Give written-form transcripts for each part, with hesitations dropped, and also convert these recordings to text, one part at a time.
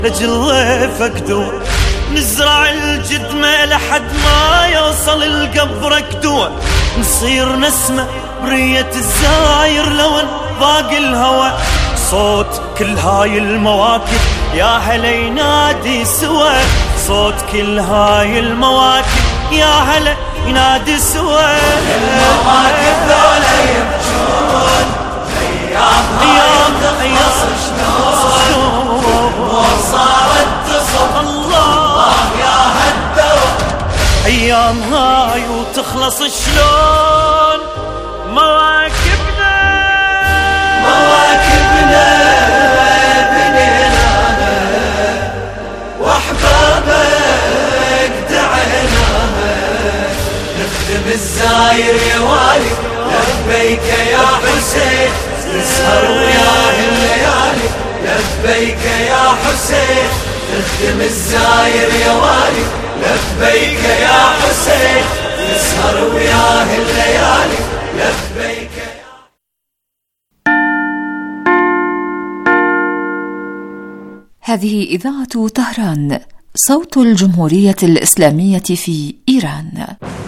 رجل ضيفك دور نزرع الجدمة لحد ما يوصل القبرك دور نصير نسمة برية الزاير لو ضاق الهوى صوت كل هاي المواكب يا هلا ينادي سوا صوت كل هاي المواكب يا هلا ينادي سوا المواكب ذولا يبجون أيام تخلص شلون وصارت تصب الله يا هالدور أيام هاي وتخلص شلون مواكبنا بنيناها وأحبابك دعيناها نخدم الزاير يا والي لبيك يا حسين نسهر وياه الليالي لبيك يا حسين نخدم الزاير يا والي لبيك يا حسين نسهر وياه الليالي لبيك هذه إذاعة طهران صوت الجمهورية الإسلامية في إيران.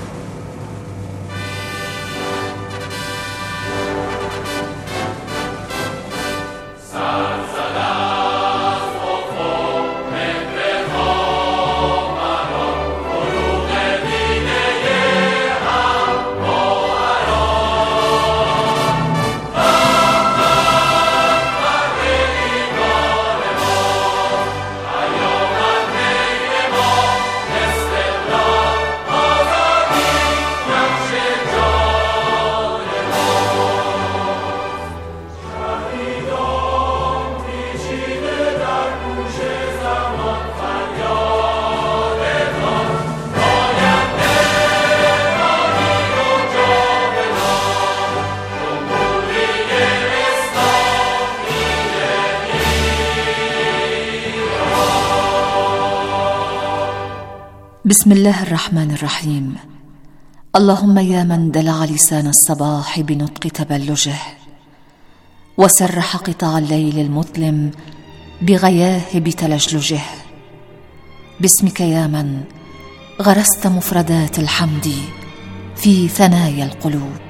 بسم الله الرحمن الرحيم. اللهم يا من دلع لسان الصباح بنطق تبلجه وسرح قطاع الليل المظلم بغياهب تلجلجه، باسمك يا من غرست مفردات الحمد في ثنايا القلوب.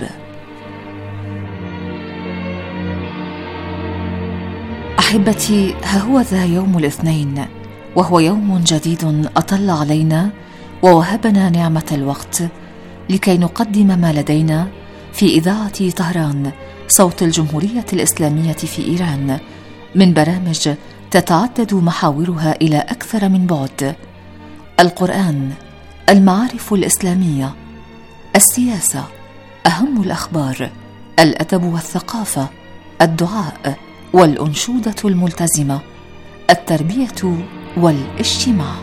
أحبتي، ها هو ذا يوم الاثنين، وهو يوم جديد أطل علينا ووهبنا نعمة الوقت لكي نقدم ما لدينا في إذاعة طهران صوت الجمهورية الإسلامية في إيران من برامج تتعدد محاورها إلى أكثر من بعد: القرآن، المعارف الإسلامية، السياسة، أهم الأخبار، الأدب والثقافة، الدعاء والأنشودة الملتزمة، التربية والاجتماع.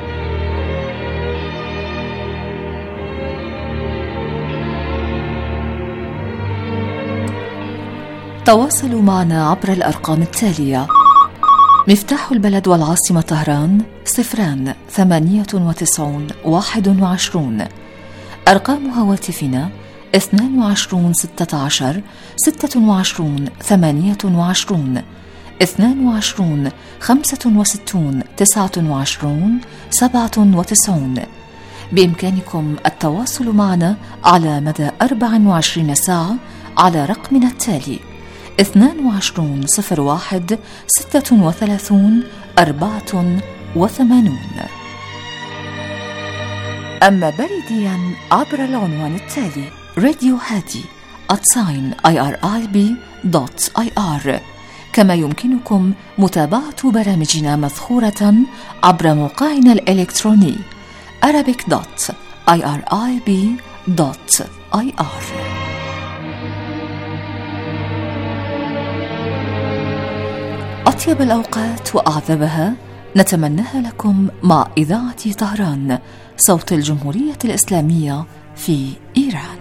تواصلوا معنا عبر الأرقام التالية: مفتاح البلد والعاصمة طهران 098 21. أرقام هواتفنا 22 16 26 28 22 65 29 97. بإمكانكم التواصل معنا على مدى 24 ساعة على رقمنا التالي 22 01 36 84. أما بريديا عبر العنوان التالي radiohadi@irib.ir. كما يمكنكم متابعة برامجنا مثخورة عبر موقعنا الإلكتروني arabic.irib.ir. أطيب الأوقات وأعذبها نتمناها لكم مع إذاعة طهران صوت الجمهورية الإسلامية في إيران.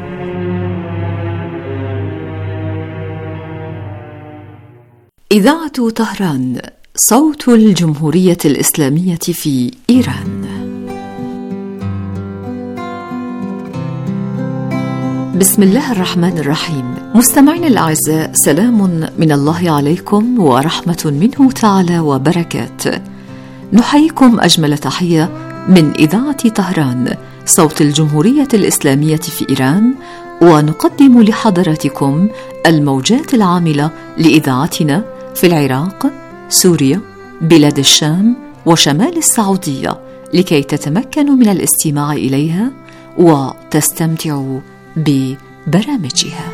إذاعة طهران صوت الجمهورية الإسلامية في إيران. بسم الله الرحمن الرحيم. مستمعينا الأعزاء، سلام من الله عليكم ورحمة منه تعالى وبركاته. نحييكم أجمل تحية من إذاعة طهران صوت الجمهورية الإسلامية في إيران، ونقدم لحضراتكم الموجات العاملة لإذاعتنا في العراق، سوريا، بلاد الشام وشمال السعودية، لكي تتمكنوا من الاستماع إليها وتستمتعوا ببرامجها.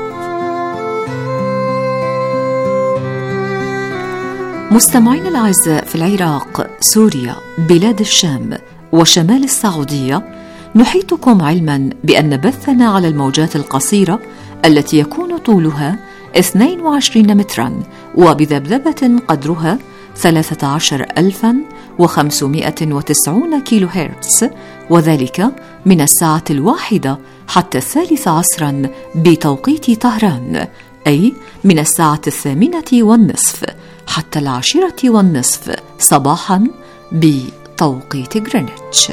مستمعينا الأعزاء، في العراق، سوريا، بلاد الشام وشمال السعودية، نحيطكم علما بأن بثنا على الموجات القصيرة التي يكون طولها 22 مترا وبذبذبة قدرها 13590 كيلو هرتز، وذلك من الساعة 1 حتى 3 عصرا بتوقيت طهران، أي من الساعة 8:30 حتى 10:30 صباحا بتوقيت غرينتش.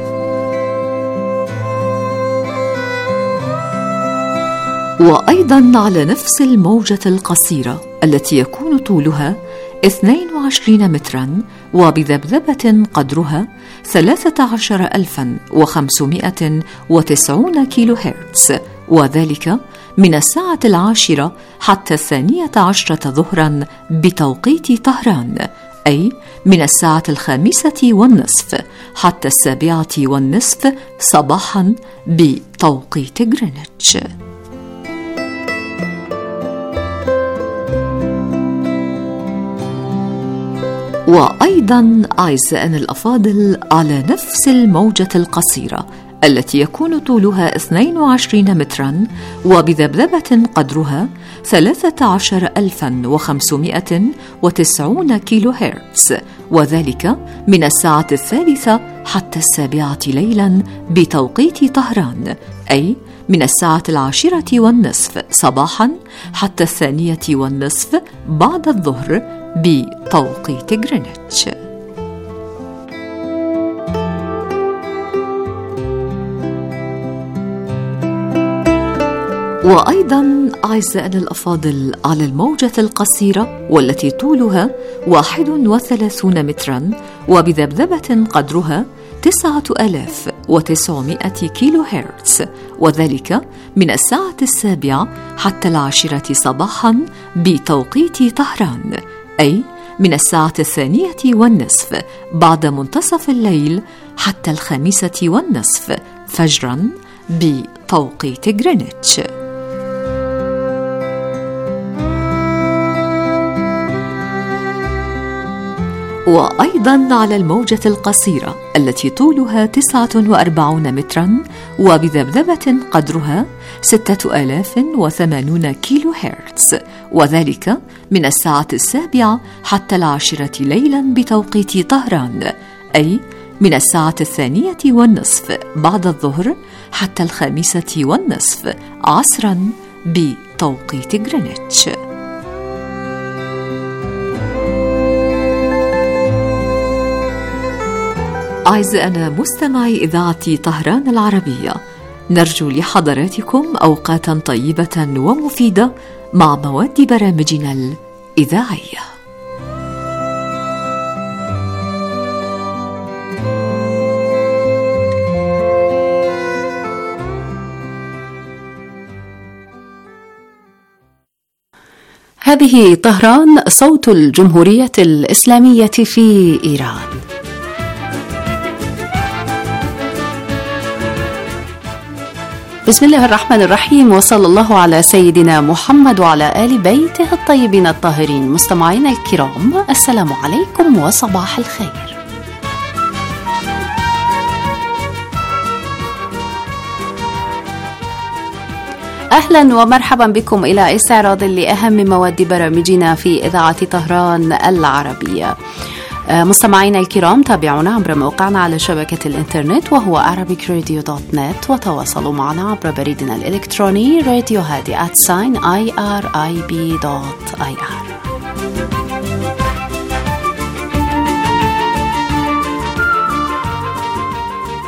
وأيضا على نفس الموجة القصيرة التي يكون طولها 22 مترا وبذبذبة قدرها 13590 كيلو هرتز، وذلك من الساعة 10 حتى 12 ظهرا بتوقيت طهران، أي من الساعة 5:30 حتى 7:30 صباحا بتوقيت غرينتش. وأيضا أعزائنا الأفاضل، على نفس الموجة القصيرة التي يكون طولها 22 مترا وبذبذبة قدرها 13590 كيلو هرتز، وذلك من الساعة 3 حتى 7 ليلا بتوقيت طهران، أي من الساعة 10:30 صباحا حتى 2:30 بعد الظهر بتوقيت غرينتش. وأيضا أعزائنا الأفاضل، على الموجة القصيرة والتي طولها 31 مترا وبذبذبة قدرها 9900 كيلو هرتز، وذلك من الساعة 7 حتى 10 صباحا بتوقيت طهران، أي من الساعة 2:30 بعد منتصف الليل حتى 5:30 فجرا بتوقيت غرينتش. وأيضا على الموجة القصيرة التي طولها 49 مترا وبذبذبة قدرها 6080 كيلو هرتز، وذلك من الساعة 7 حتى 10 ليلا بتوقيت طهران، أي من الساعة 2:30 بعد الظهر حتى 5:30 عصرا بتوقيت غرينتش. أعزائنا مستمعي إذاعة طهران العربية، نرجو لحضراتكم أوقاتا طيبة ومفيدة مع مواد برامجنا الإذاعية. هذه طهران صوت الجمهورية الإسلامية في إيران. بسم الله الرحمن الرحيم، وصلى الله على سيدنا محمد وعلى آل بيته الطيبين الطاهرين. مستمعينا الكرام، السلام عليكم وصباح الخير. أهلا ومرحبا بكم إلى استعراض لأهم مواد برامجنا في إذاعة طهران العربية. مستمعينا الكرام، تابعونا عبر موقعنا على شبكة الإنترنت وهو arabicradio.net، وتواصلوا معنا عبر بريدنا الإلكتروني radio@irib.ir.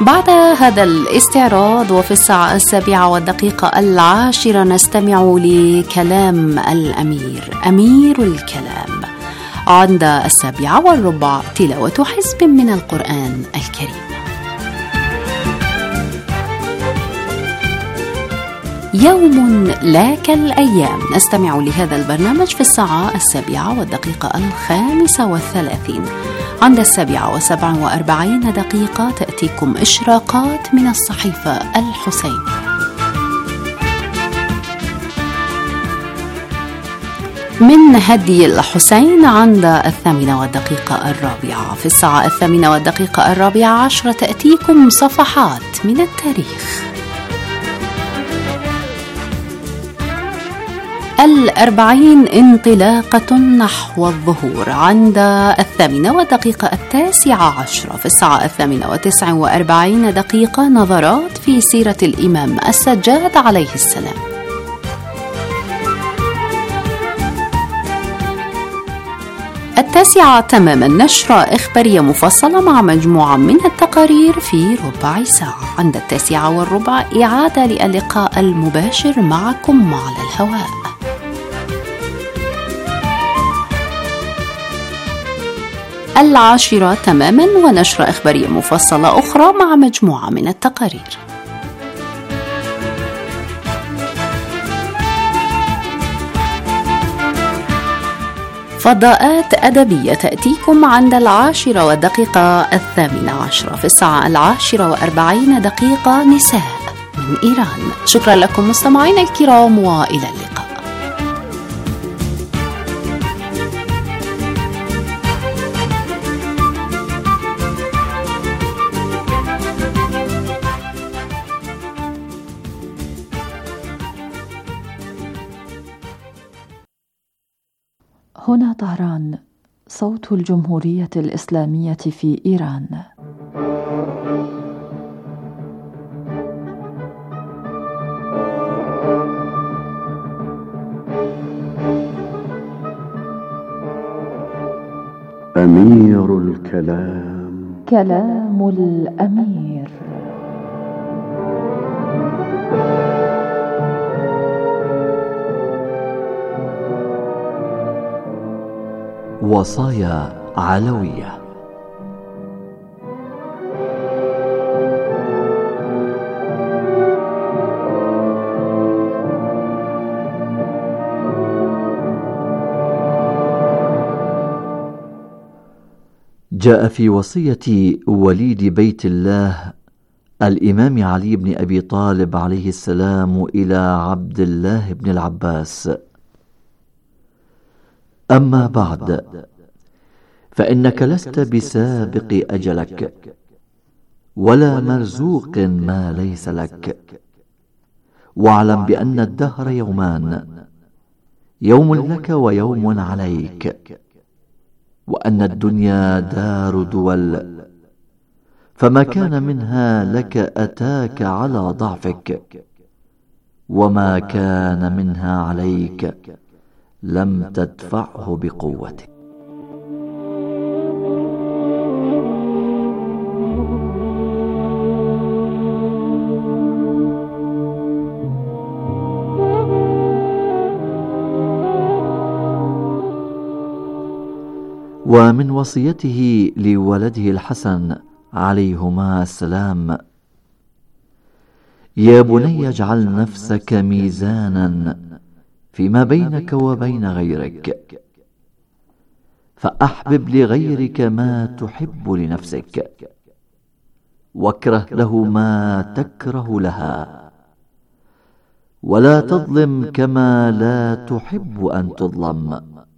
بعد هذا الاستعراض وفي الساعة 7:10 نستمع لكلام الأمير، أمير الكلام. عند 7:15 تلاوة حزب من القرآن الكريم. يوم لا كالأيام نستمع لهذا البرنامج في الساعة 7:35. عند 7:47 تأتيكم إشراقات من الصحيفة الحسين. من هدي الحسين عند 8:04. في الساعة 8:04 تأتيكم صفحات من التاريخ. 40 انطلاقة نحو الظهور عند 8:19. في الساعة 8:49 نظرات في سيرة الإمام السجاد عليه السلام. 9 تماما نشرة إخبارية مفصلة مع مجموعة من التقارير في ربع ساعة. عند 9:15 إعادة للقاء المباشر معكم على الهواء. 10 تماما ونشرة إخبارية مفصلة أخرى مع مجموعة من التقارير. فضاءات أدبية تأتيكم عند 10:18. في الساعة 10:40 نساء من إيران. شكرا لكم مستمعين الكرام وإلى اللقاء. هنا طهران، صوت الجمهورية الإسلامية في إيران. أمير الكلام، كلام الأمير. وصايا علوية. جاء في وصية وليد بيت الله الإمام علي بن أبي طالب عليه السلام إلى عبد الله بن العباس: أما بعد، فإنك لست بسابق أجلك ولا مرزوق ما ليس لك، واعلم بأن الدهر يومان، يوم لك ويوم عليك، وأن الدنيا دار دول، فما كان منها لك أتاك على ضعفك، وما كان منها عليك لم تدفعه بقوتك. ومن وصيته لولده الحسن عليهما السلام: يا بني اجعل نفسك ميزانا فيما بينك وبين غيرك، فأحبب لغيرك ما تحب لنفسك، واكره له ما تكره لها، ولا تظلم كما لا تحب أن تظلم،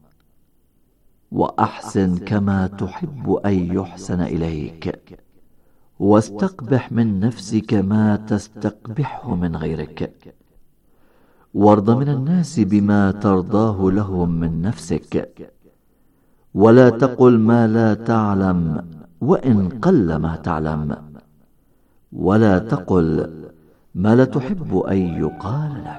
وأحسن كما تحب أن يحسن إليك، واستقبح من نفسك ما تستقبحه من غيرك، وارض من الناس بما ترضاه لهم من نفسك، ولا تقل ما لا تعلم وإن قل ما تعلم، ولا تقل ما لا تحب أن يقال لك.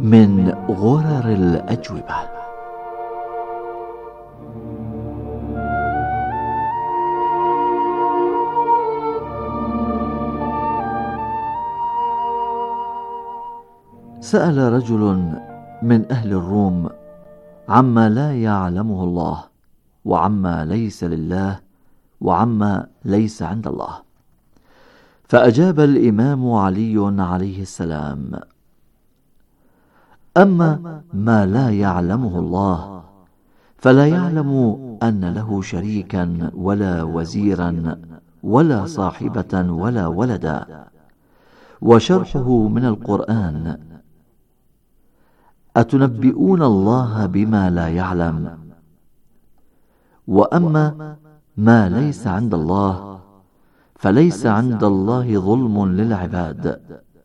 من غرر الأجوبة. سأل رجل من أهل الروم عما لا يعلمه الله، وعما ليس لله، وعما ليس عند الله. فأجاب الإمام علي عليه السلام: أما ما لا يعلمه الله فلا يعلم أن له شريكا ولا وزيرا ولا صاحبة ولا ولدا، وشرحه من القرآن: أتنبئون الله بما لا يعلم؟ وأما ما ليس عند الله فليس عند الله ظلم للعباد،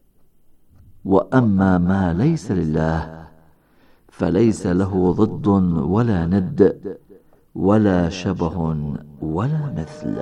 وأما ما ليس لله فليس له ضد ولا ند ولا شبه ولا مثل.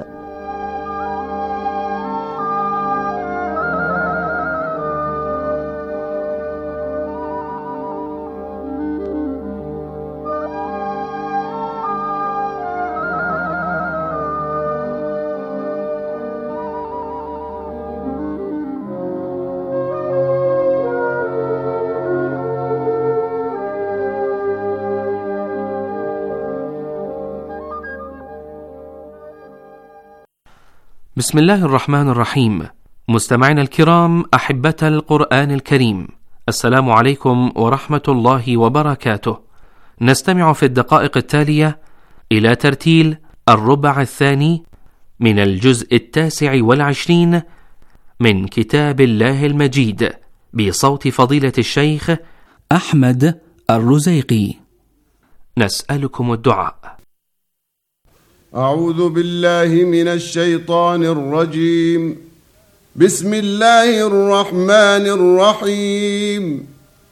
بسم الله الرحمن الرحيم. مستمعينا الكرام، أحبة القرآن الكريم، السلام عليكم ورحمة الله وبركاته. نستمع في الدقائق التالية إلى ترتيل الربع الثاني من الجزء 29 من كتاب الله المجيد بصوت فضيلة الشيخ أحمد الرزيقي. نسألكم الدعاء. أعوذ بالله من الشيطان الرجيم. بسم الله الرحمن الرحيم.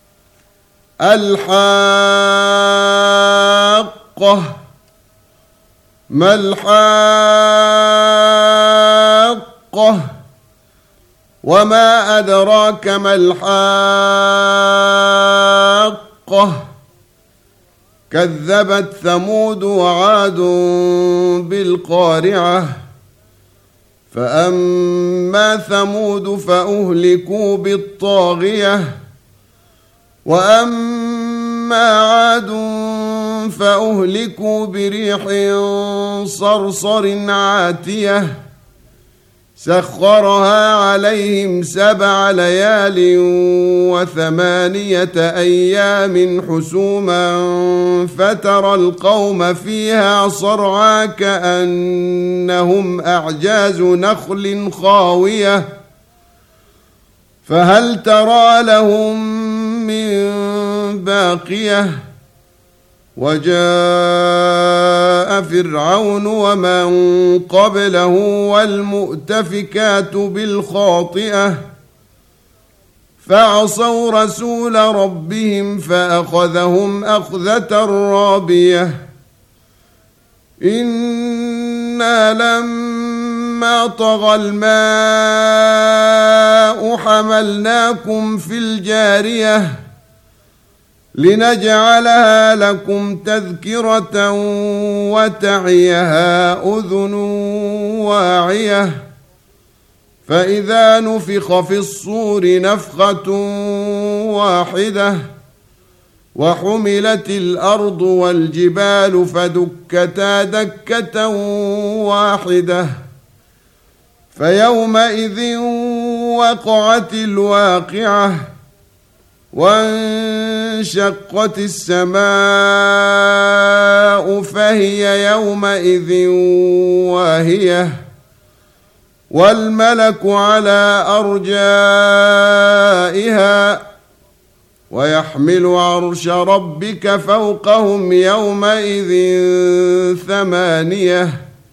الحاقة. ما الحاقة؟ وما أدراك ما الحاقة؟ كذبت ثمود وعاد بالقارعة. فأما ثمود فأهلكوا بالطاغية، وأما عاد فأهلكوا بريح صرصر عاتية سخرها عليهم 7 ليال و8 أيام حسوما فترى القوم فيها صرعى كأنهم أعجاز نخل خاوية فهل ترى لهم من باقية. وجاء فرعون ومن قبله والمؤتفكات بالخاطئة فعصوا رسول ربهم فأخذهم أخذة رابية. إنا لما طغى الماء حملناكم في الجارية لنجعلها لكم تذكرة وتعيها أذن واعية. فإذا نفخ في الصور نفخة واحدة وحملت الأرض والجبال فدكتا دكة واحدة فيومئذ وقعت الواقعة وانشقت السماء فهي يومئذ واهية والملك على أرجائها ويحمل عرش ربك فوقهم يومئذ 8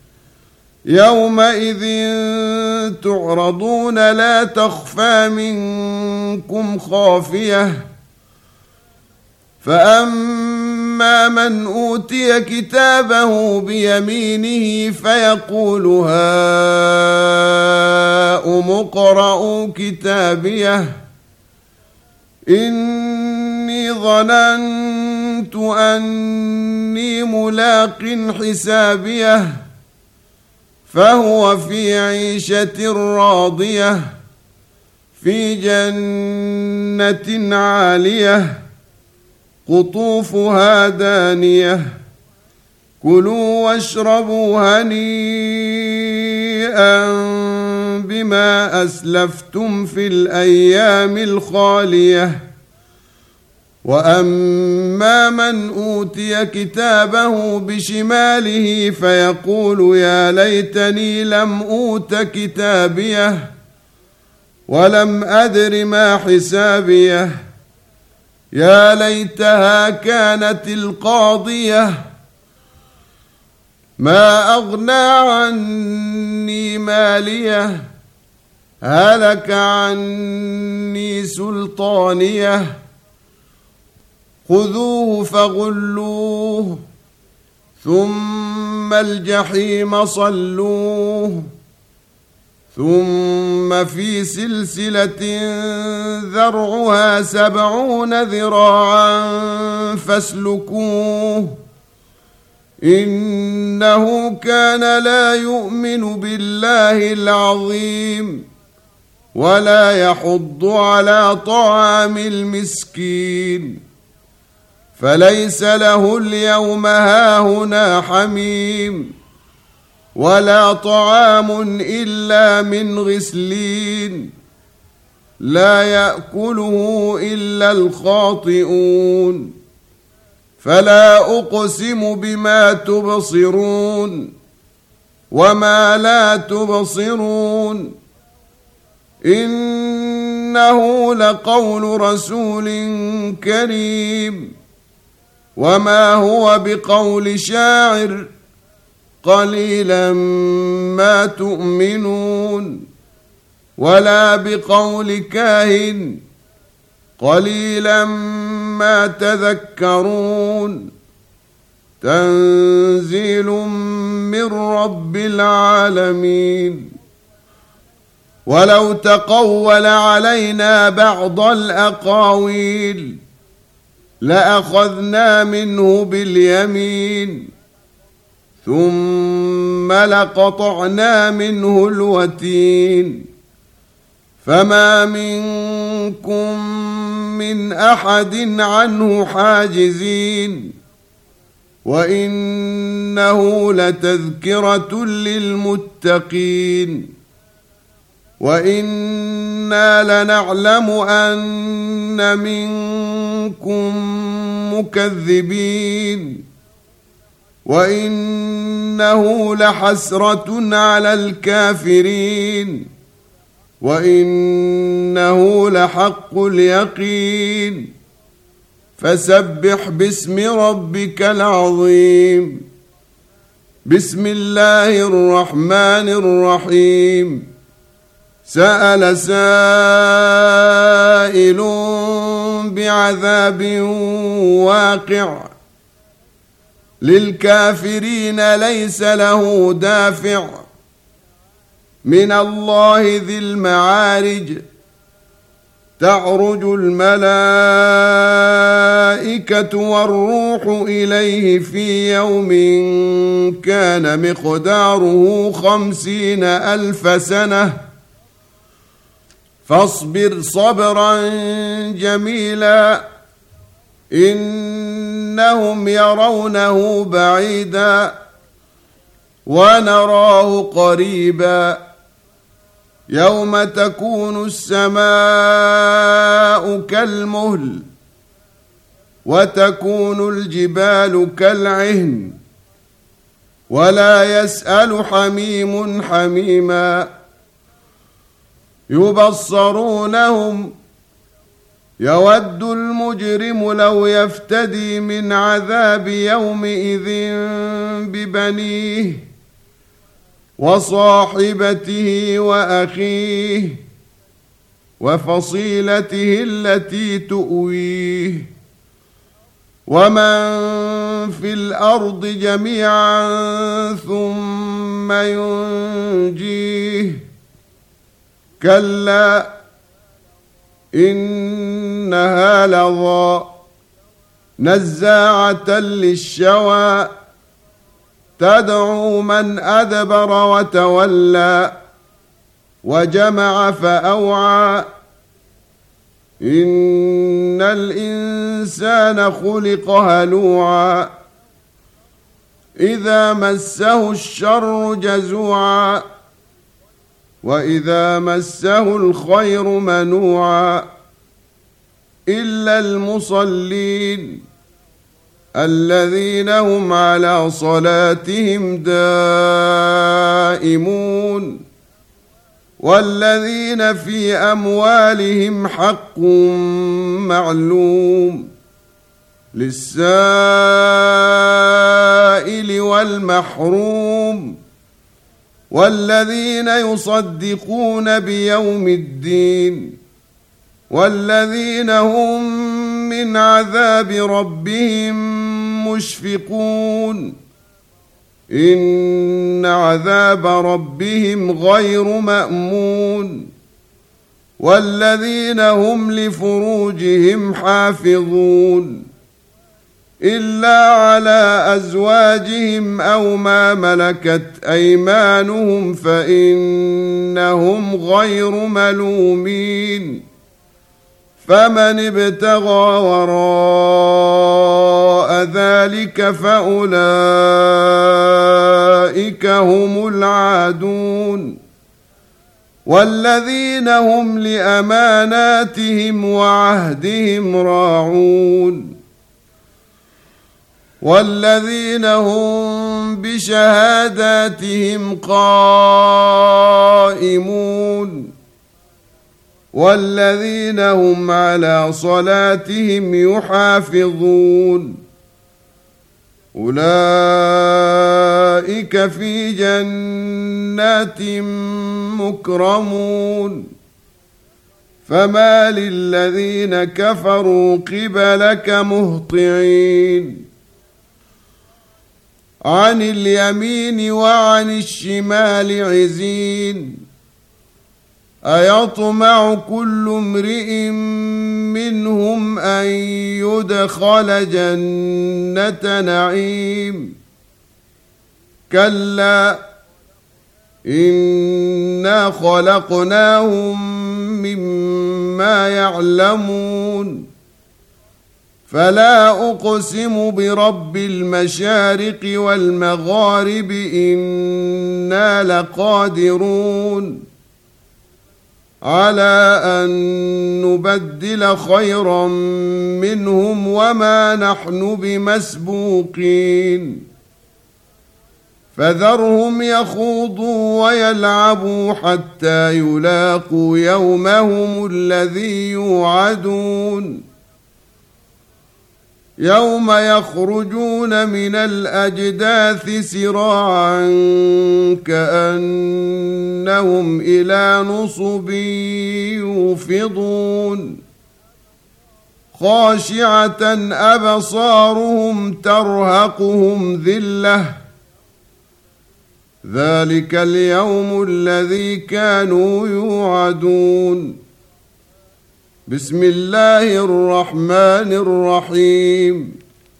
يومئذ تعرضون لا تخفى منكم خافية. فأما من أوتي كتابه بيمينه فيقول هاؤم اقرءوا كتابيه إني إني ظننت أني ملاق حسابيه فهو في عيشة راضية في جنة عالية قطوفها دانية كلوا واشربوا هنيئا بما أسلفتم في الأيام الخالية وأما من أوتي كتابه بشماله فيقول يا ليتني لم أوت كتابيه ولم أدر ما حسابيه يا ليتها كانت القاضية ما أغنى عني ماليه هلك عني سلطانيه خذوه فغلوه ثم الجحيم صلوه ثم في سلسلة ذرعها 70 ذراعا فاسلكوه إنه كان لا يؤمن بالله العظيم ولا يحض على طعام المسكين فليس له اليوم هاهنا حميم ولا طعام إلا من غسلين لا يأكله إلا الخاطئون فلا أقسم بما تبصرون وما لا تبصرون إنه لقول رسول كريم وما هو بقول شاعر قليلا ما تؤمنون ولا بقول كاهن قليلا ما تذكرون تنزيل من رب العالمين ولو تقول علينا بعض الأقاويل لأخذنا منه باليمين ثم لقطعنا منه الوتين فما منكم من أحد عنه حاجزين وإنه لتذكرة للمتقين وإنا لنعلم أن منكم مكذبين وإنه لحسرة على الكافرين وإنه لحق اليقين فسبح باسم ربك العظيم بسم الله الرحمن الرحيم سأل سائل بعذاب واقع للكافرين ليس له دافع من الله ذي المعارج تعرج الملائكة والروح إليه في يوم كان مقداره 50,000 سنة فاصبر صبرا جميلا إنهم يرونه بعيدا ونراه قريبا يوم تكون السماء كالمهل وتكون الجبال كالعهن ولا يسأل حميم حميما يبصرونهم يود المجرم لو يفتدي من عذاب يومئذ ببنيه وصاحبته وأخيه وفصيلته التي تؤويه ومن في الأرض جميعا ثم ينجيه كلا إنها لظى نزاعة للشوى تدعو من أدبر وتولى وجمع فأوعى إن الإنسان خلق هلوعا إذا مسه الشر جزوعا وإذا مسه الخير منوعا إلا المصلين الذين هم على صلاتهم دائمون والذين في أموالهم حق معلوم للسائل والمحروم والذين يصدقون بيوم الدين والذين هم من عذاب ربهم مشفقون إن عذاب ربهم غير مأمون والذين هم لفروجهم حافظون إلا على أزواجهم أو ما ملكت أيمانهم فإنهم غير ملومين فمن ابتغى وراء ذلك فأولئك هم العادون والذين هم لأماناتهم وعهدهم راعون والذين هم بشهاداتهم قائمون والذين هم على صلاتهم يحافظون أولئك في جنات مكرمون فما للذين كفروا قبلك مهطعين عن اليمين وعن الشمال عزين أيطمع كل امرئ منهم أن يدخل جنة نعيم كلا إنا خلقناهم مما يعلمون فلا أقسم برب المشارق والمغارب إنا لقادرون على أن نبدل خيرا منهم وما نحن بمسبوقين فذرهم يخوضوا ويلعبوا حتى يلاقوا يومهم الذي يوعدون يوم يخرجون من الأجداث سراعا كأنهم إلى نصب يوفضون خاشعة أبصارهم ترهقهم ذلة ذلك اليوم الذي كانوا يوعدون بسم الله الرحمن الرحيم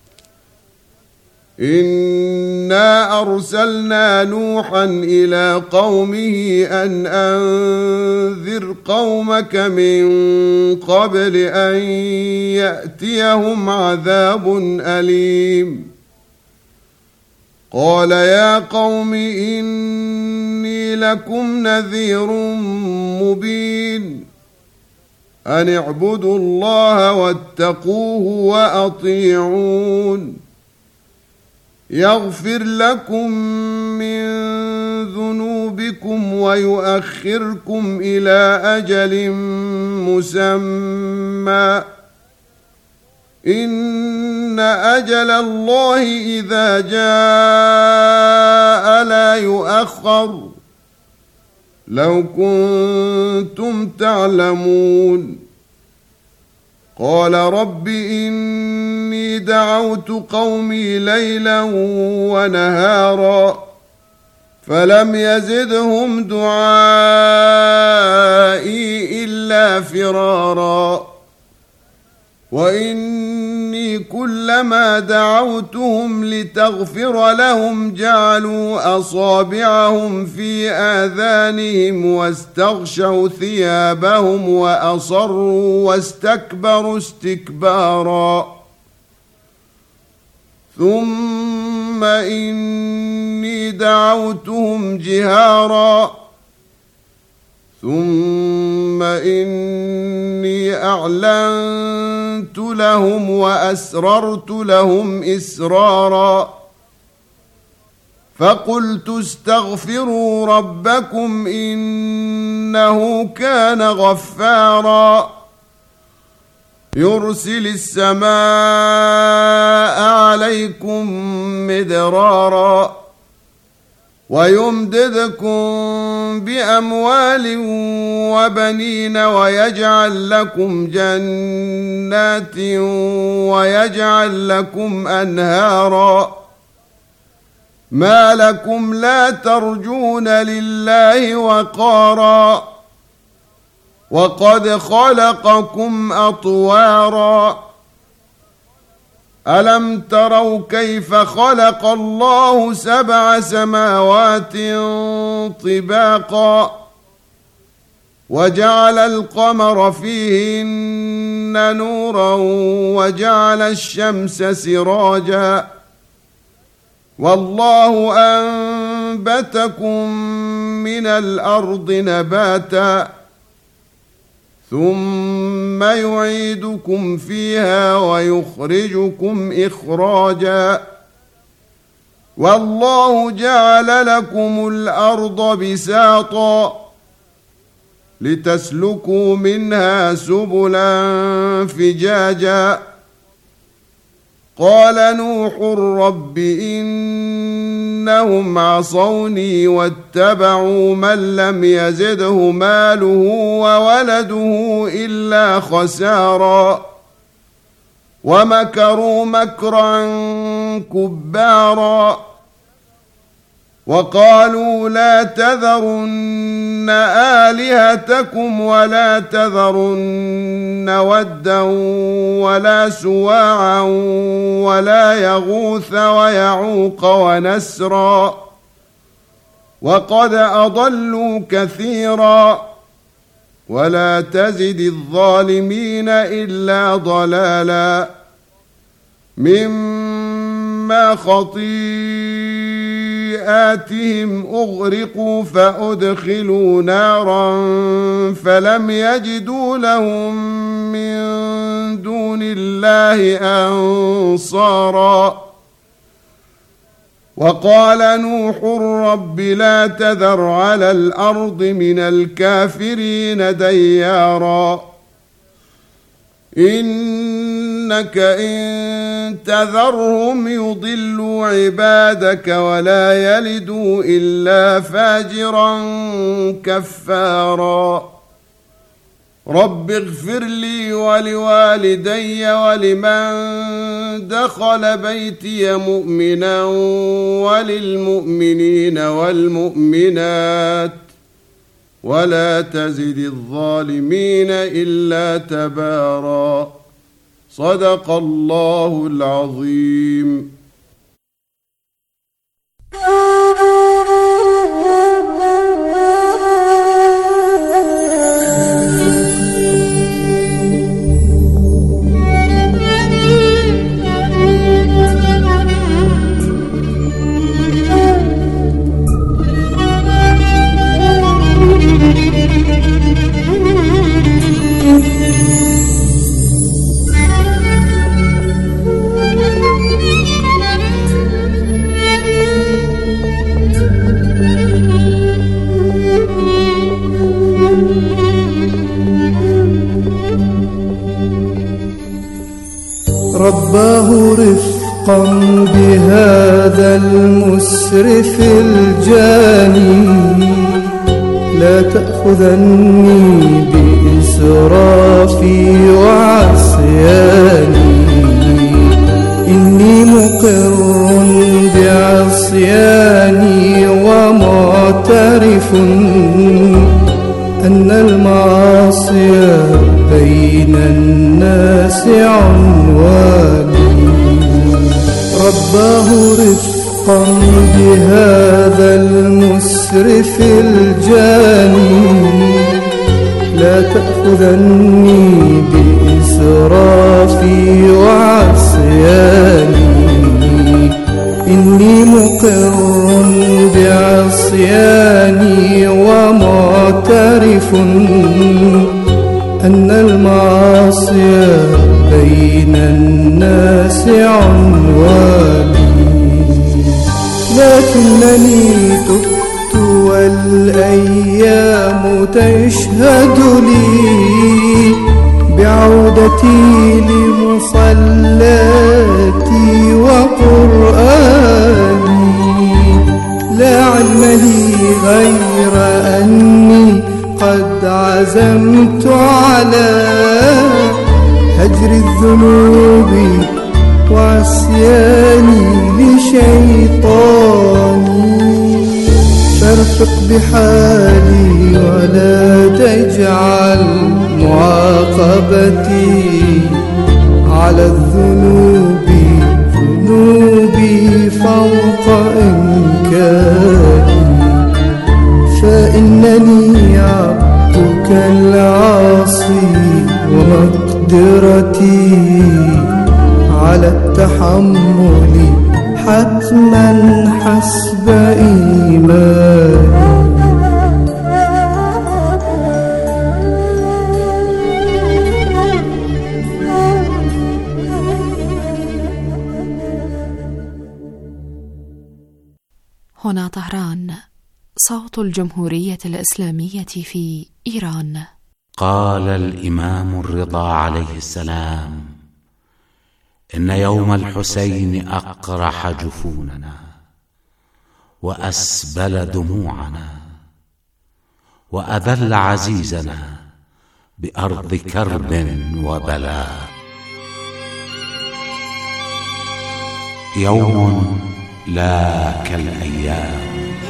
إنا أرسلنا نوحا إلى قومه أن أنذر قومك من قبل أن يأتيهم عذاب أليم قال يا قوم إني لكم نذير مبين أن اعبدوا الله واتقوه وأطيعون يغفر لكم من ذنوبكم ويؤخركم إلى أجل مسمى إن أجل الله إذا جاء لا يؤخر لو كنتم تعلمون قال رب إني دعوت قومي ليلا ونهارا فلم يزدهم دعائي إلا فرارا وإني كل كلما دعوتهم لتغفر لهم جعلوا أصابعهم في آذانهم واستغشوا ثيابهم وأصروا واستكبروا استكبارا ثم إني دعوتهم جهارا ثم إني أعلنت لهم وأسررت لهم إسرارا فقلت استغفروا ربكم إنه كان غفارا يرسل السماء عليكم مدرارا ويمددكم بأموال وبنين ويجعل لكم جنات ويجعل لكم أنهارا ما لكم لا ترجون لله وقارا وقد خلقكم أطوارا ألم تروا كيف خلق الله 7 سماوات طباقا وجعل القمر فيهن نورا وجعل الشمس سراجا والله أنبتكم من الأرض نباتا ثم يعيدكم فيها ويخرجكم إخراجا والله جعل لكم الأرض بساطا لتسلكوا منها سبلا فجاجا قال نوح رب إنهم عصوني واتبعوا من لم يزده ماله وولده إلا خسارا ومكروا مكرا كبارا وقالوا لا تذرن آلهتكم ولا تذرن ودا ولا سواعا ولا يغوث ويعوق ونسرا وقد أضلوا كثيرا ولا تزد الظالمين إلا ضلالا مما خطيئاتهم أغرقوا فأدخلوا نارا فلم يجدوا لهم من دون الله أنصارا وقال نوح رب لا تذر على الأرض من الكافرين ديارا إنك إن تذرهم يضلوا عبادك ولا يلدوا إلا فاجرا كفارا رب اغفر لي ولوالدي ولمن دخل بيتي مؤمنا وللمؤمنين والمؤمنات ولا تزد الظالمين إلا تبارا صدق الله العظيم. رباه رفقا بهذا المسرف الجاني لا تأخذني بإسرافي وعصياني إني مقر بعصياني ومعترف أن المعاصي بين الناس عنواني رباه رفقا بهذا المسرف الجاني لا تأخذني بإسرافي وعصياني إني مقر بعصياني ومعترف أن المعاصي بين الناس عنواني لكنني تبت والأيام تشهد لي بعودتي لمصلاتي وقرآني لا علم لي غير أني قد عزمت على هجر الذنوب وعصياني لشيطاني فارفق بحالي ولا تجعل معاقبتي على الذنوب ذنوبي فوق إمكاني فإنني عبدك العاصي ومقدرتي على التحمل حتما حسب إيماني هنا طهران، صوت الجمهورية الإسلامية في إيران. قال الإمام الرضا عليه السلام: إن يوم الحسين أقرح جفوننا وأسبل دموعنا وأذل عزيزنا بأرض كرب وبلاء. يوم لا كالأيام.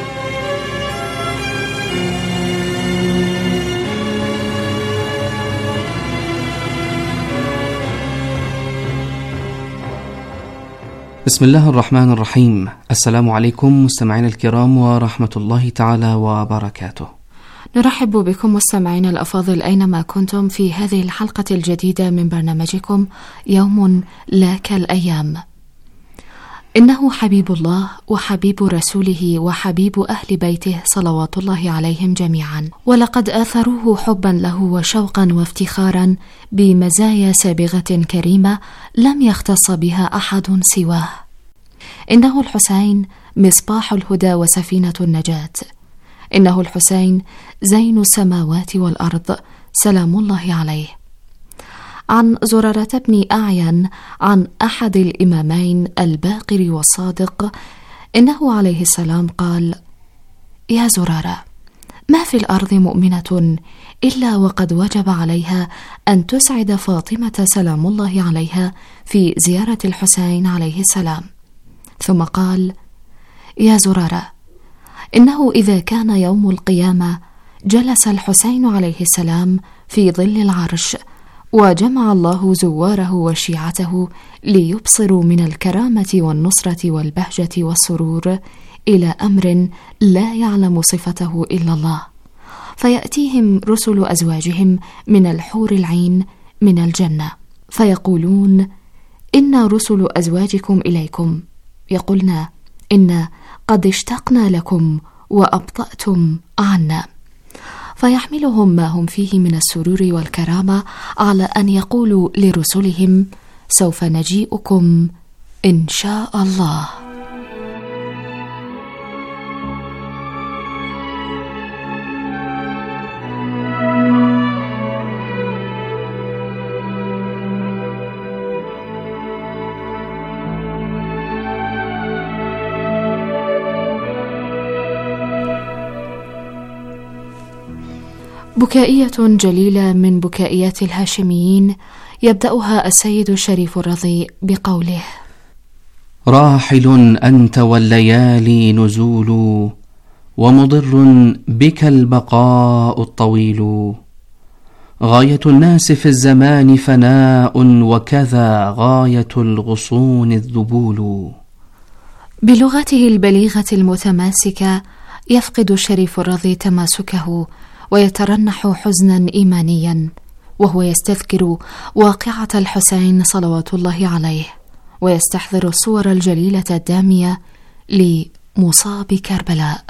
بسم الله الرحمن الرحيم. السلام عليكم مستمعين الكرام ورحمة الله تعالى وبركاته. نرحب بكم مستمعين الأفاضل أينما كنتم في هذه الحلقة الجديدة من برنامجكم يوم لا كالأيام. إنه حبيب الله وحبيب رسوله وحبيب أهل بيته صلوات الله عليهم جميعا، ولقد آثروه حبا له وشوقا وافتخارا بمزايا سابغة كريمة لم يختص بها أحد سواه. إنه الحسين مصباح الهدى وسفينة النجاة. إنه الحسين زين السماوات والأرض سلام الله عليه. عن زرارة بن أعين عن أحد الإمامين الباقر والصادق إنه عليه السلام قال: يا زرارة، ما في الأرض مؤمنة إلا وقد وجب عليها أن تسعد فاطمة سلام الله عليها في زيارة الحسين عليه السلام. ثم قال: يا زرارة، إنه إذا كان يوم القيامة جلس الحسين عليه السلام في ظل العرش، وجمع الله زواره وشيعته ليبصروا من الكرامة والنصرة والبهجة والسرور إلى أمر لا يعلم صفته إلا الله، فيأتيهم رسل أزواجهم من الحور العين من الجنة فيقولون: إن رسل أزواجكم إليكم، يقولن: إن قد اشتقنا لكم وأبطأتم عنا، فيحملهم ما هم فيه من السرور والكرامة على أن يقولوا لرسلهم: سوف نجيئكم إن شاء الله. بكائية جليلة من بكائيات الهاشميين يبدأها السيد الشريف الرضي بقوله: راحل أنت والليالي نزول، ومضر بك البقاء الطويل. غاية الناس في الزمان فناء، وكذا غاية الغصون الذبول. بلغته البليغة المتماسكة يفقد الشريف الرضي تماسكه ويترنح حزنا إيمانيا، وهو يستذكر واقعة الحسين صلوات الله عليه، ويستحضر الصور الجليلة الدامية لمصاب كربلاء.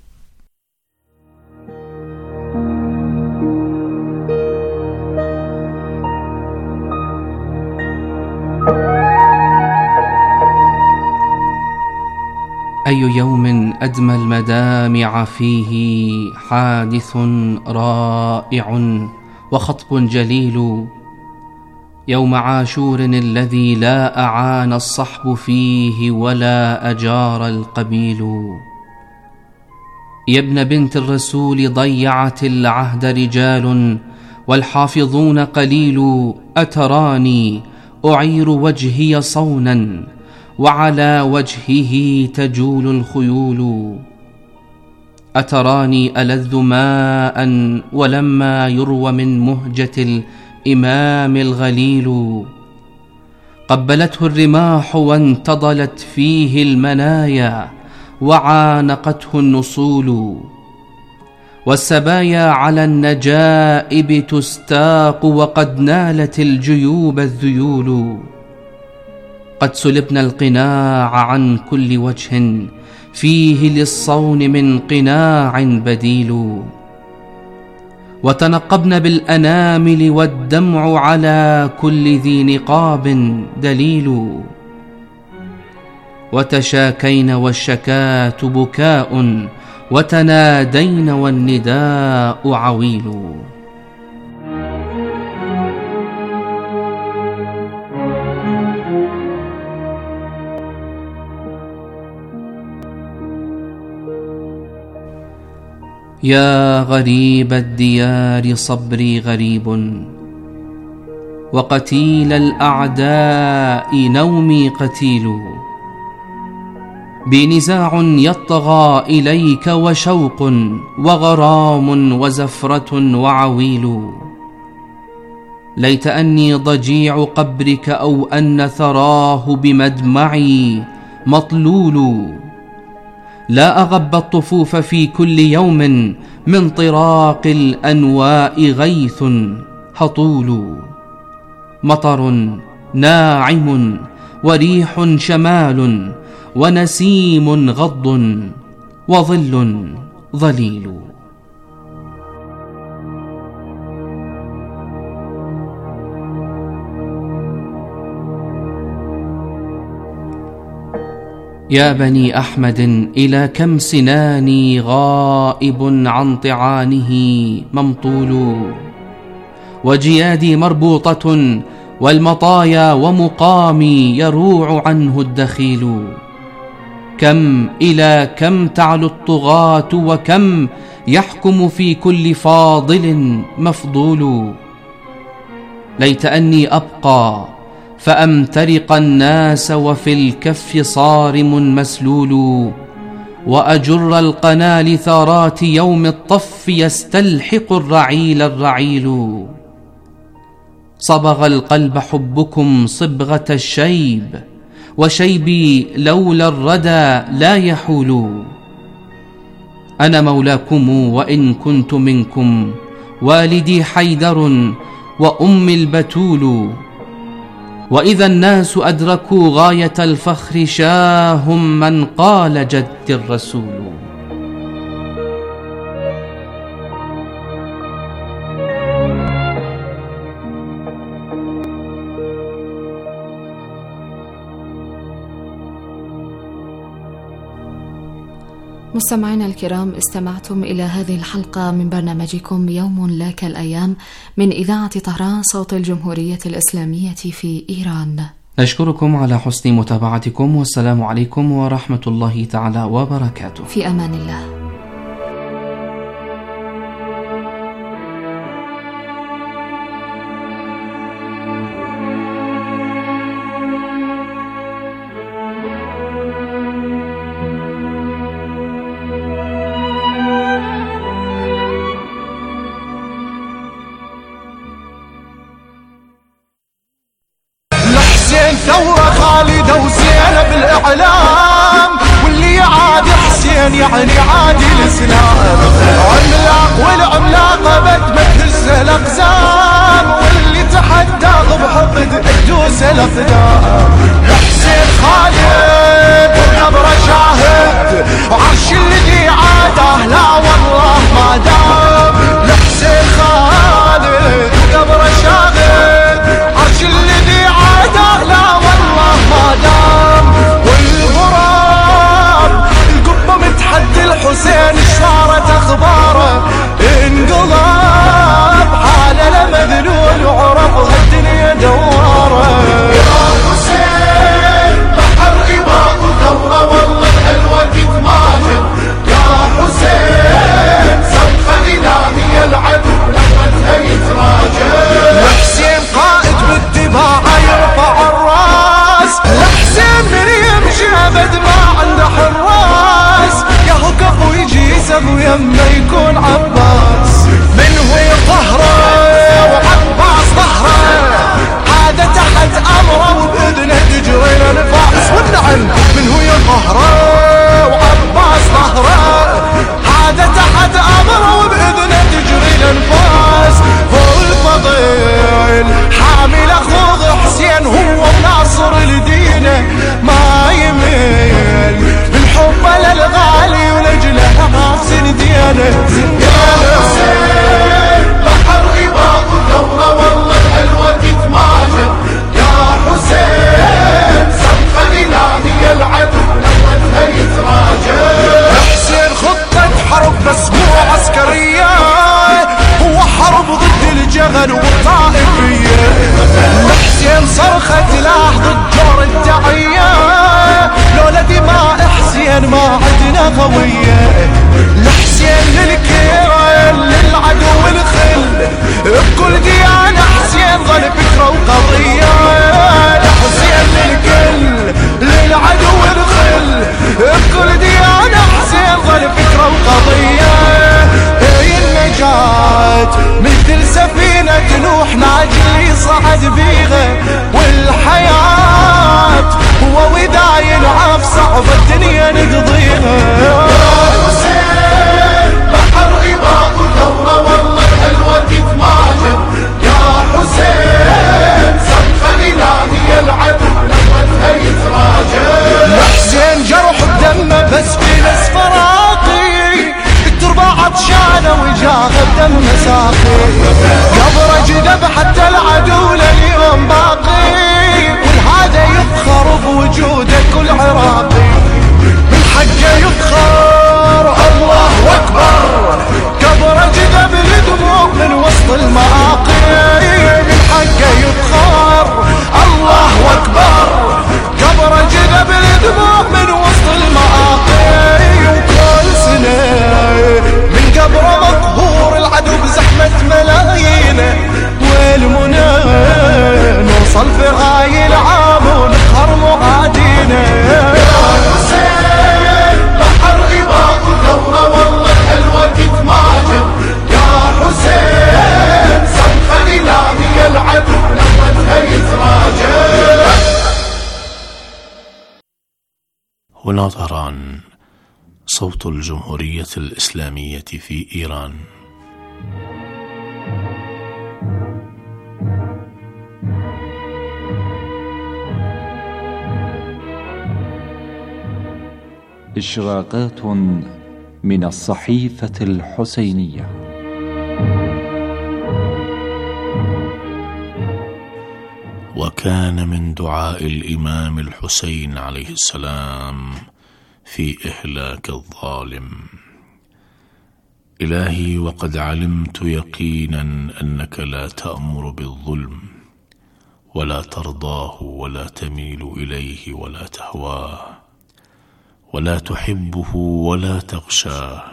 أي يوم أدمى المدامع فيه حادث رائع وخطب جليل، يوم عاشور الذي لا أعان الصحب فيه ولا أجار القبيل. يا ابن بنت الرسول ضيعت العهد رجال والحافظون قليل، أتراني أعير وجهي صونا وعلى وجهه تجول الخيول، أتراني ألذ ماء ولما يروى من مهجة الإمام الغليل، قبلته الرماح وانتضلت فيه المنايا وعانقته النصول، والسبايا على النجائب تستاق وقد نالت الجيوب الذيول، قد سلبنا القناع عن كل وجه فيه للصون من قناع بديل، وتنقبن بالأنامل والدمع على كل ذي نقاب دليل، وتشاكين والشكات بكاء وتنادين والنداء عويل. يا غريب الديار صبري غريب، وقتيل الأعداء نومي قتيل، بي نزاع يطغى إليك وشوق وغرام وزفرة وعويل، ليت أني ضجيع قبرك أو أن ثراه بمدمعي مطلول، لا أغب الطفوف في كل يوم من طراق الأنواء غيث هطول، مطر ناعم وريح شمال ونسيم غض وظل ظليل. يا بني أحمد إلى كم سناني غائب عن طعانه ممطول، وجيادي مربوطة والمطايا ومقامي يروع عنه الدخيل، كم إلى كم تعلو الطغاة وكم يحكم في كل فاضل مفضول، ليت أني أبقى فأمترق الناس وفي الكف صارم مسلول، وأجر القنا لثارات يوم الطف يستلحق الرعيل الرعيل، صبغ القلب حبكم صبغة الشيب وشيبي لولا الردى لا يحول، أنا مولاكم وإن كنت منكم والدي حيدر وأمي البتول، وإذا الناس أدركوا غاية الفخر شاهم من قال جد الرسول. مستمعينا الكرام، استمعتم إلى هذه الحلقة من برنامجكم يوم لا كالأيام من إذاعة طهران صوت الجمهورية الإسلامية في إيران. نشكركم على حسن متابعتكم، والسلام عليكم ورحمة الله تعالى وبركاته. في أمان الله. ثورة خالدة وزينة بالإعلام حسين يعني عادي الإسلام. عملاق والعملاقة بد ما تهز الأقزام، واللي تحداغ بحقد تدوس الأقدام. حسين خالد وقبره شاهد، وعرش الذي عاده لا والله ما دام. حسين خالد وقبره شاهد، عرش الذي عاده لا والله ما دام. والغراب القبة متحدي الحسين اشتارت اخباره، انقلب حاله لمذلول وعرف هالدنيا دواره. يا حسين بحر غباء وثوره والله الوقت ماجد. يا حسين صدفة إلهية العدو لفتها يتراجع. حسين قائد بالدفاع يرفع الراس، حسين من يمشي ابد ما عنده حراس. يهقف ويجي سب ويمه يكون عباس، من هو ظهره وعباس ظهره. هذا تحت امره وباذنه تجري الانفاس. والنعم من هو ظهره وعباس ظهره. هذا تحت امره وباذنه تجري الانفاس. هو الفضيل حامل اخوه حسين، هو ناصر لدينه ما يميل من حبه للغالي ولجله حاسن ديانه. يا حسين بحر غباء وثوره والله الوقت ماجد. يا حسين صدفة إلهية العدو لفتها يتراجع. حسين خطة حرب بس مو عسكرية، هو حرب ضد الجهل والطائفية. حسين صرخة سلاح ضد دور الدعية، لولا دماء حسين ما عدنا قوية. لحسين للكيل للعدو الخل، بكل ديانة حسين ظل فكرة وقضية. لحسين للكل للعدو الخل، بكل ديانة حسين ظل فكرة وقضية. هي النجاة مثل سفينة نوح ناجي صعد بيها، والحياة هو وداي العاف صعب الدنيا نقضيها. يا حسين بحر غباء وثوره والله الوقت ماجد. يا حسين صدفة إلهية العدو لفتها يتراجع. حسين جرح بدمه بس في ناس فراقي، التربة عطشانة وجاغه بدم ساقي. قبره جذب حتى العدو لليوم باقي، والهذا يفخر بوجوده كل عراقي. من حقه يفخر الله أكبر، قبره جذب الدموع من وسط المآقي. من حقه يفخر الله أكبر، قبره جذب الدموع من وسط المآقي. وكل سنة من قبره مقبور العدو بزحمة ملايينه، والمنى نوصل في غاية العام ونقهر معادينه. يا حسين بحر غباء وثوره والله الوقت ماجد. يا حسين صدفة إلهية العدو لفتها يتراجع. هنا طهران، صوت الجمهورية الإسلامية في إيران. إشراقات من الصحيفة الحسينية. وكان من دعاء الإمام الحسين عليه السلام في إهلاك الظالم: إلهي وقد علمت يقينا أنك لا تأمر بالظلم ولا ترضاه ولا تميل إليه ولا تهواه ولا تحبه ولا تغشاه،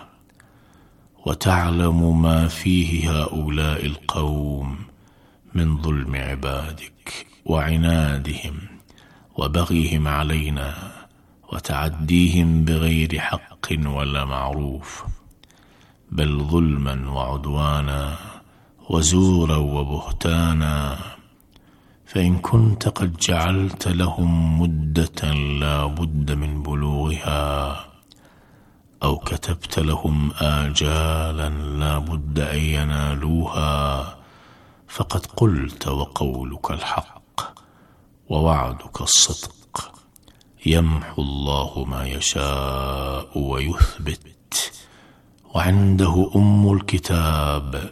وتعلم ما فيه هؤلاء القوم من ظلم عبادك وعنادهم وبغيهم علينا وتعديهم بغير حق ولا معروف، بل ظلما وعدوانا وزورا وبهتانا. فإن كنت قد جعلت لهم مدة لا بد من بلوغها، أو كتبت لهم آجالا لا بد أن ينالوها، فقد قلت وقولك الحق ووعدك الصدق. يمحو الله ما يشاء ويثبت، وعنده أم الكتاب.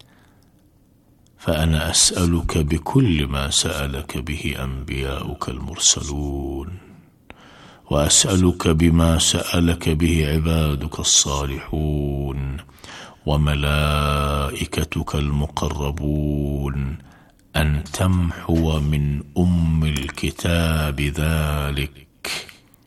فأنا أسألك بكل ما سألك به أنبياؤك المرسلون، وأسألك بما سألك به عبادك الصالحون وملائكتك المقربون، أن تمحو من أم الكتاب ذلك،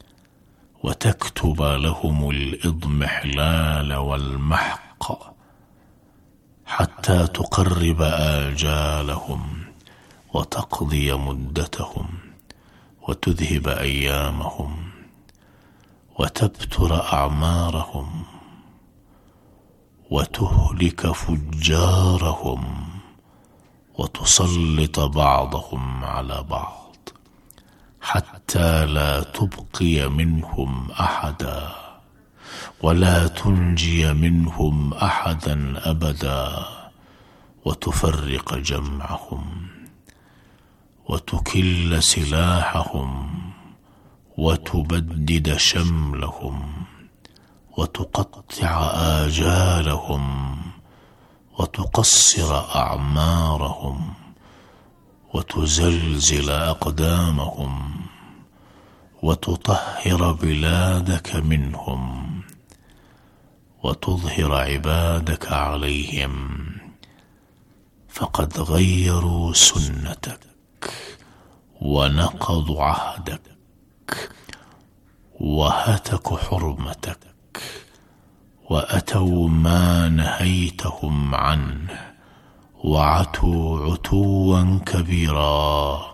وتكتب لهم الإضمحلال والمحق، حتى تقرب آجالهم وتقضي مدتهم وتذهب أيامهم وتبتر أعمارهم وتهلك فجارهم وتسلط بعضهم على بعض، حتى لا تبقي منهم أحدا ولا تنجي منهم أحدا أبدا، وتفرق جمعهم وتكل سلاحهم وتبدد شملهم وتقطع آجالهم وتقصر أعمارهم وتزلزل أقدامهم وتطهر بلادك منهم وتظهر عبادك عليهم، فقد غيروا سنتك ونقضوا عهدك وهتكوا حرمتك وأتوا ما نهيتهم عنه وعتوا عتوا كبيرا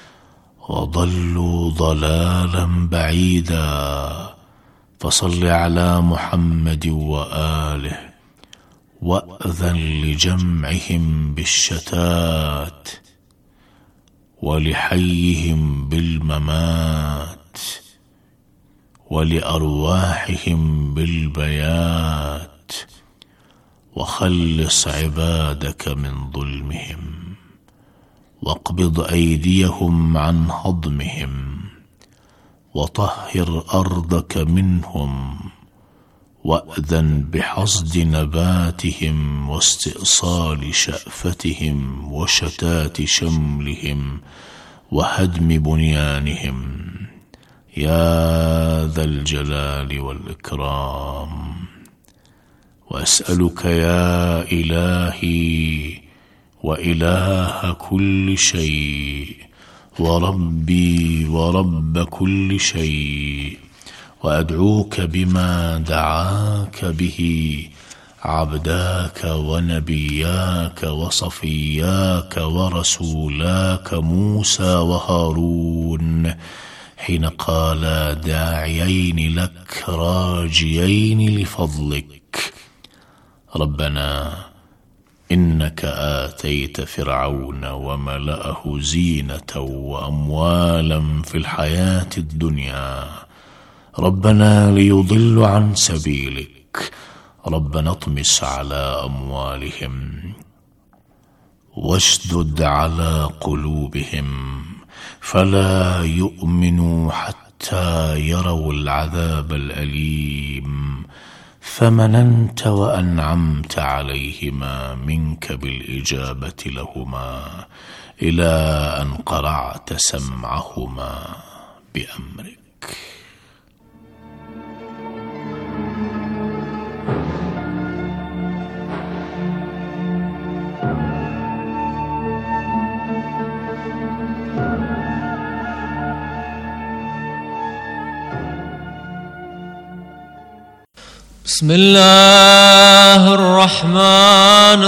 وضلوا ضلالا بعيدا. فصل على محمد وآله، وأذن لجمعهم بالشتات ولحيهم بالممات ولأرواحهم بالبيات، وخلص عبادك من ظلمهم واقبض أيديهم عن هضمهم، وطهر أرضك منهم، وأذن بحصد نباتهم واستئصال شأفتهم وشتات شملهم وهدم بنيانهم، يا ذا الجلال والإكرام. وأسألك يا إلهي وإله كل شيء وربي ورب كل شيء، وأدعوك بما دعاك به عبداك ونبياك وصفياك ورسولاك موسى وهارون، حين قالا داعيين لك راجيين لفضلك. ربنا إنك آتيت فرعون وملأه زينة وأموالا في الحياة الدنيا، ربنا ليضلوا عن سبيلك، ربنا اطمس على أموالهم واشدد على قلوبهم فلا يؤمنوا حتى يروا العذاب الأليم. فمننت وأنعمت عليهما منك بالإجابة لهما إلى أن قرعت سمعهما بأمرك. بسم الله الرحمن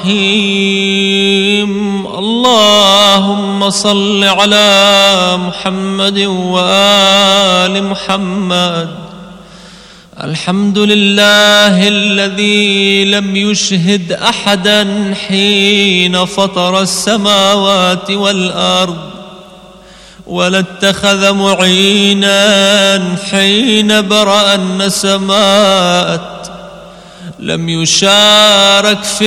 الرحيم. اللهم صل على محمد وآل محمد. الحمد لله الذي لم يشهد أحدا حين فطر السماوات والأرض، ولاتخذ معينا حين برأ النسمات. لم يشارك في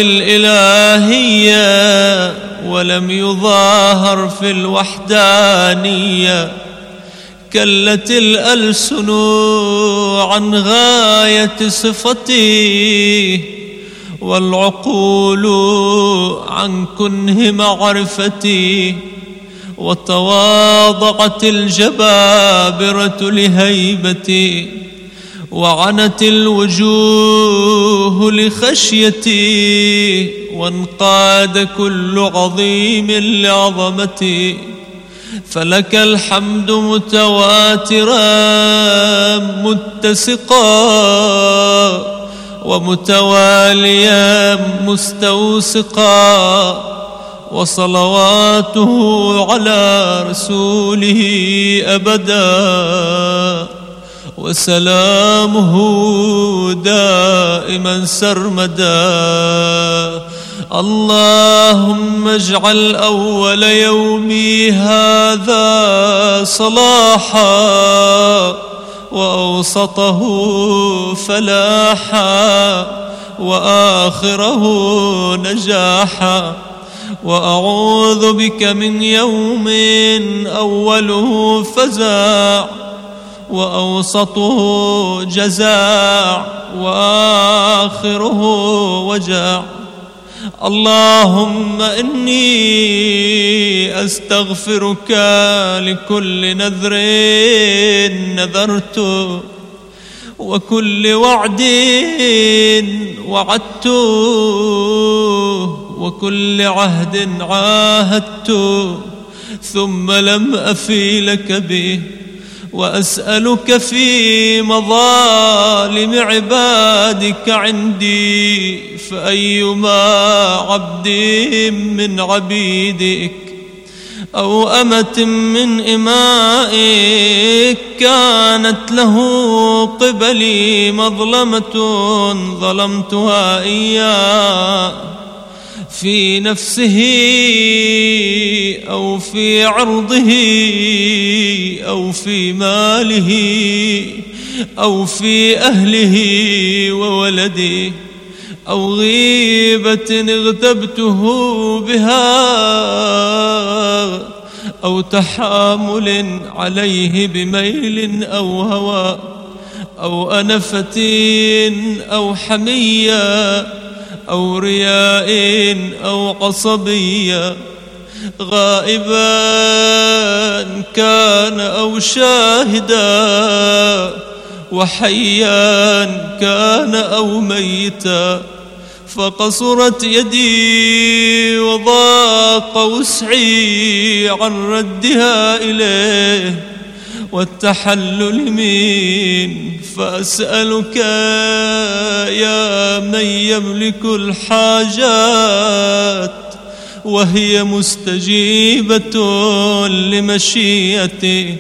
الإلهية ولم يظاهر في الوحدانية. كلت الألسن عن غاية صفته والعقول عن كنه معرفتي. وتواضعت الجبابرة لهيبتي وعنت الوجوه لخشيتي. وانقاد كل عظيم لعظمتي. فلك الحمد متواترا متسقا ومتواليا مستوسقا. وصلواته على رسوله أبدا وسلامه دائما سرمدا. اللهم اجعل أول يومي هذا صلاحا وأوسطه فلاحا وآخره نجاحا. وأعوذ بك من يوم أوله فزاع وأوسطه جزاع وآخره وجاع. اللهم إني أستغفرك لكل نذر نذرته وكل وعد وعدته وكل عهد عاهدته ثم لم أفي لك به. وأسألك في مظالم عبادك عندي فأيما عبد من عبيدك أو أمة من إمائك كانت له قبلي مظلمة ظلمتها إياه في نفسه أو في عرضه أو في ماله أو في أهله وولده أو غيبة اغتبته بها أو تحامل عليه بميل أو هوى أو أنفة أو حمية أو رياء أو قصبية غائبا كان أو شاهدا وحيا كان أو ميتا. فقصرت يدي وضاق وسعي عن ردها إليه والتحلل من. فأسألك يا من يملك الحاجات وهي مستجيبة لمشيئته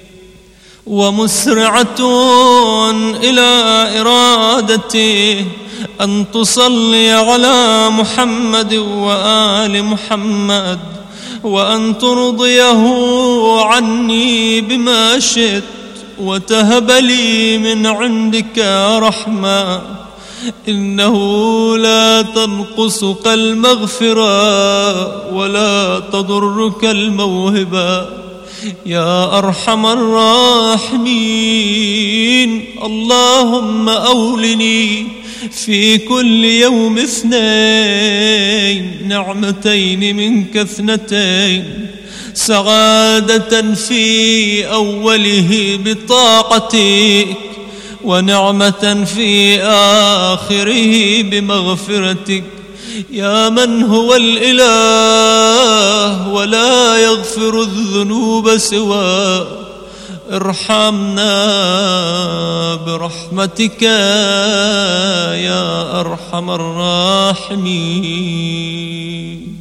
ومسرعة إلى إرادته أن تصلي على محمد وآل محمد وأن ترضيه عني بما شئت وتهب لي من عندك رحمة. إنه لا تنقصك المغفرة ولا تضرك الموهبة يا أرحم الراحمين. اللهم أولني في كل يوم 2 نعمتين منك 2 سعادة في أوله بطاعتك ونعمة في آخره بمغفرتك يا من هو الإله ولا يغفر الذنوب سواه. ارحمنا برحمتك يا أرحم الراحمين.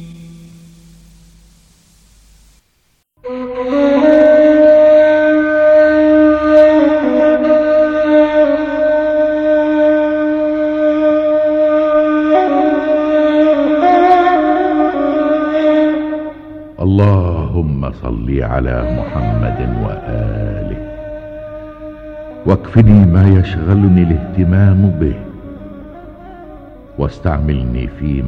الله اللهم صل على محمد وآله، واكفني ما يشغلني الاهتمام به، واستعملني فيما